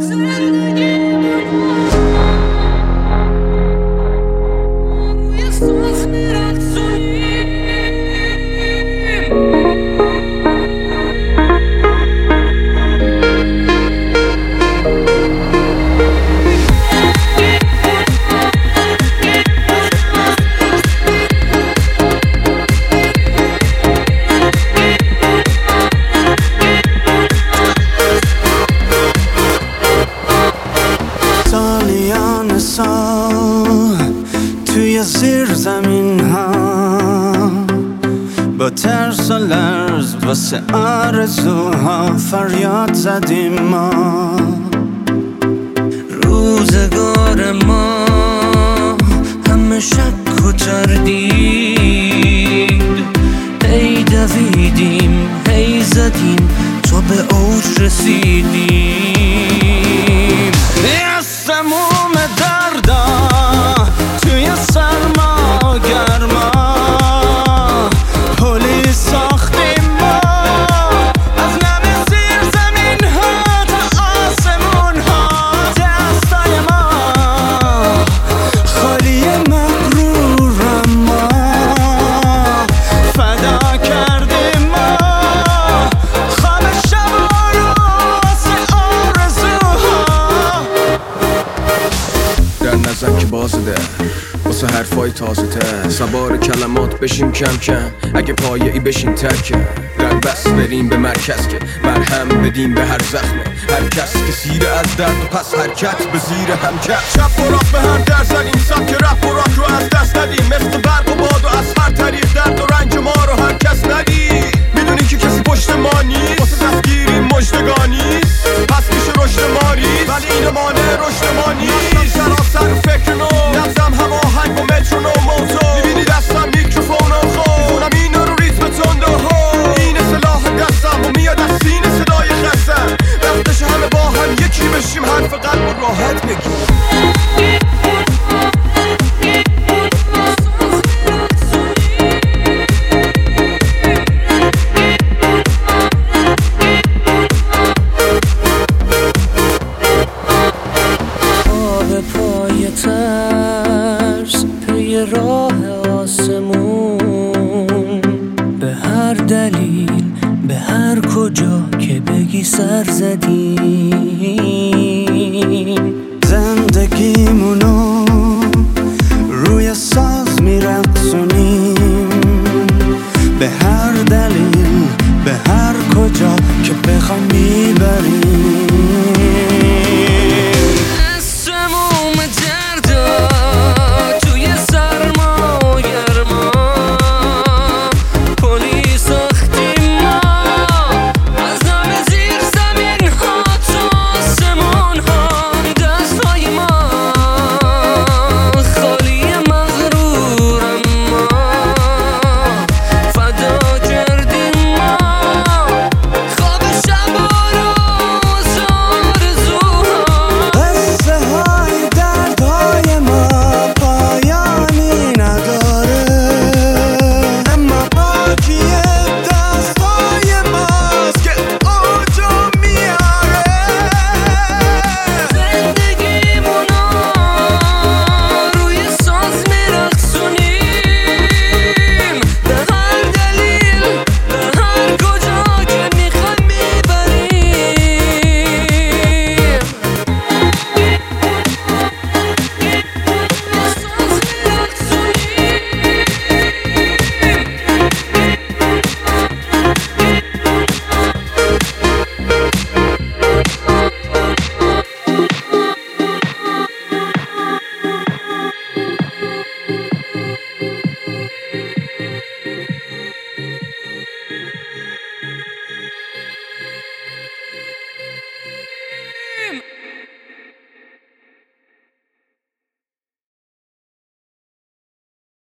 توی زیر زمین ها با ترس و لرز واسه آرزوها فریاد زدیم ما. روزگار ما همه شک و تردید، هی دویدیم هی زدیم تا به اوج رسیدیم. از سموم دردا توی سرما گرما پلی ساختیم ما، از لب زیر زمین ها تا آسمون ها. دستای ما خالی مغرورم ما، فدا کردیم ما خواب شبا رو واسه آرزوها. در نظر که بازده واسه حرفای تازه تر، سوار کلمات بشیم کم کم، اگه پایه‌ای بشیم ترکه. در بس بریم به مرکز که مرهم بدیم به هر زخمه، هر کس که سیره از درد و پس حرکت به زیر همکت. شب و راه به هم در زدیم، سبک رپ و راک رو از دست ندیم، مثل برق و باد و از هر طریق درد و رنج ما رو هر کس ندید. میدونی که کسی پشت ما نیست، واسه دستگیری مژدگانیست، پس میشه رشد ما ریز، ولی این مانع رشد ما نیست. سراسر فکر نو نبزم هم آهنگ و مترونوم موضوع، میبینی دستم میکروفون و خود میخونم این رو ریتم تند و هو. این سلاح دستم و میاد از سینه صدای خستم، وقتش همه با هم یکی بشیم، حرف قلب و راحت بگیم. راه آسمون به هر دلیل به هر کجا که بگی سر زدیم.